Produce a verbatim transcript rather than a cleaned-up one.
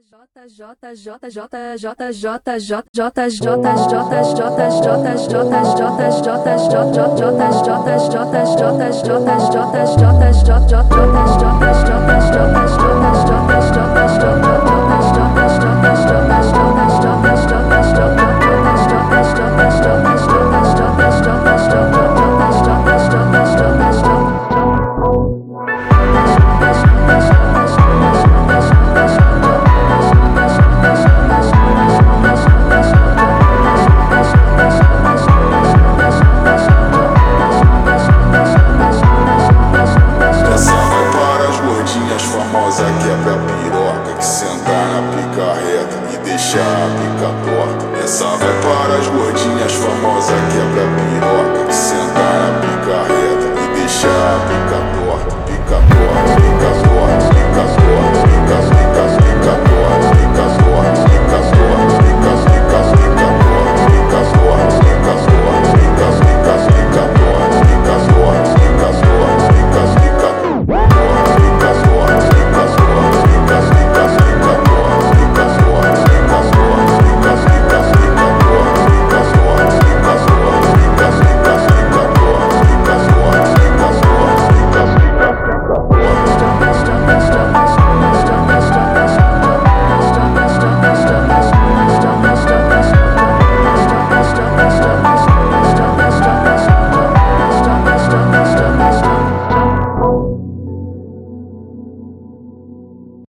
Famosa quebra piroca, que senta na pica reta e deixa a pica torta. Essa vai para as gordinhas famosas quebra piroca, que senta na pica reta e deixa a pica torta. Pica torta, pica torta, pica torta.